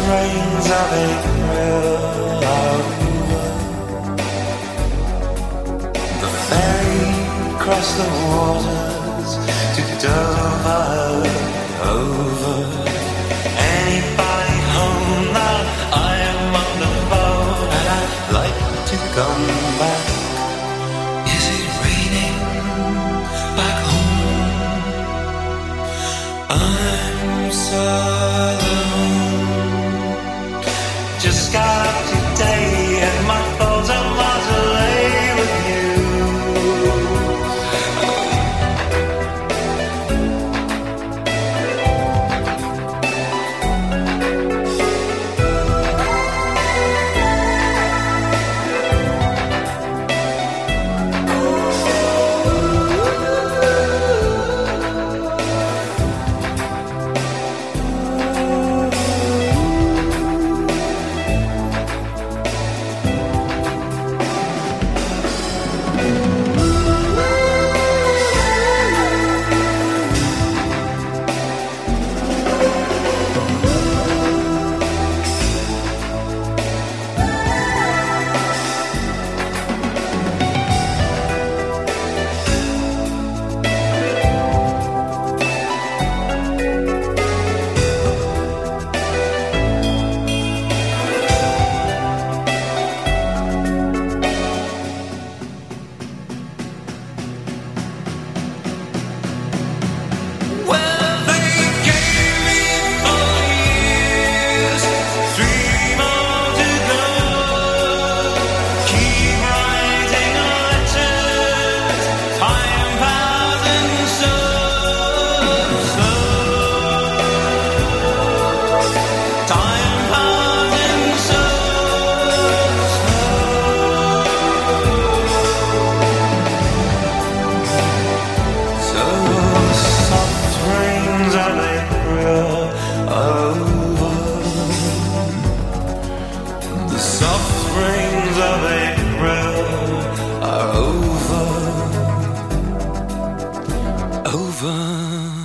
rains of April are over. The ferry crossed the waters to Dover. Over. Anybody home now? I am on the phone and I'd like to come back. Is it raining back home? I'm so alone. Just got up today and my thoughts are miles away with you. Over.